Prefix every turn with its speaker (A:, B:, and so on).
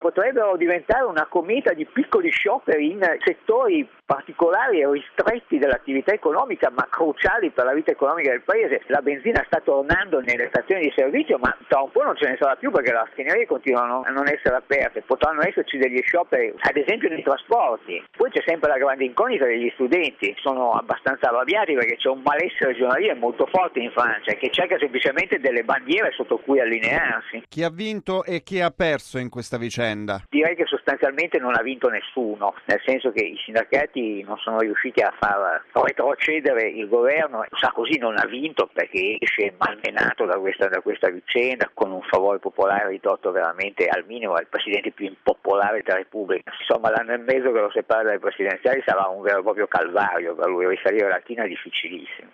A: potrebbero diventare una cometa di piccoli scioperi in settori particolari e ristretti dell'attività economica, ma cruciali per la vita economica del paese. La benzina sta tornando nelle stazioni di servizio, ma tra un po' non ce ne sarà più perché le raffinerie continuano a non essere aperte. Potranno esserci degli scioperi, ad esempio nei trasporti. Poi c'è sempre la grande incognita degli studenti. Sono abbastanza arrabbiati perché c'è un malessere giornaliero molto forte in Francia che cerca semplicemente delle bandiere sotto cui allinearsi.
B: Chi ha vinto e chi ha perso in questa vicenda?
A: Direi che sostanzialmente non ha vinto nessuno, nel senso che i sindacati non sono riusciti a far retrocedere il governo. Sarkozy non ha vinto perché esce malmenato da questa vicenda, con un favore popolare ridotto veramente al minimo, è il presidente più impopolare della Repubblica. Insomma, l'anno e mezzo che lo separa dalle presidenziali sarà un vero e proprio calvario per lui, risalire la china è difficilissimo.